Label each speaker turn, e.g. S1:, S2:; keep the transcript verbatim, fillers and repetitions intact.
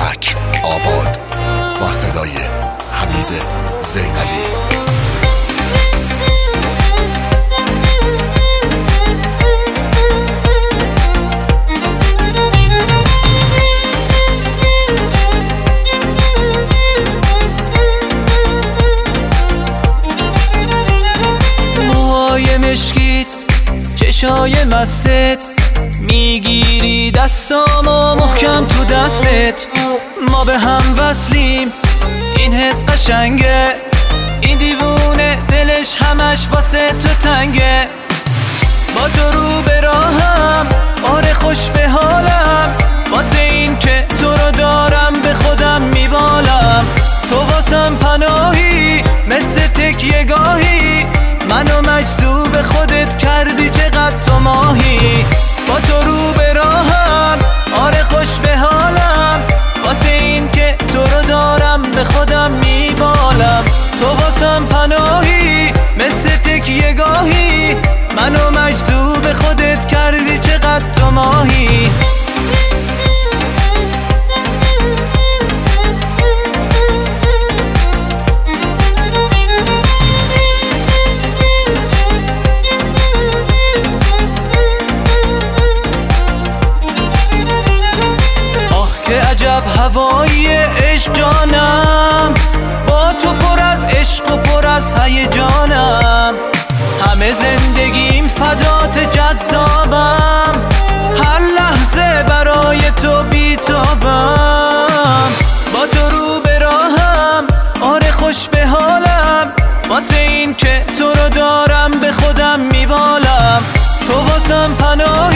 S1: بابک آباد با صدای حمید زینالی.
S2: موهای مشکیت، چشای مستت، میگیری دستامو محکم تو دستت. ما به هم وصلیم، این حس قشنگه، این دیوونه دلش همش واسه تو تنگه. با تو رو به راهم، آره خوش به حالم، واسه این که تو رو دارم به خودم میبالم. تو واسم پناهی مثل تکیه گاهی، منو مجذوب خودت کردی چقدر تو ماهی. با تو رو به راهم، آره خوش به حالم، واسه این که تو رو دارم به خودم میبالم. تو واسم پناهی مثل تکیه گاهی، منو مجذوب خودت کردی چقدر تو ماهی. عجب هوایی عشق جانم، با تو پر از عشق و پر از هیجانم. همه زندگیم فدات جذابم، هر لحظه برای تو بیتابم. با تو رو به راهم، آره خوش به حالم، واسه این که تو رو دارم به خودم میبالم. تو واسم پناه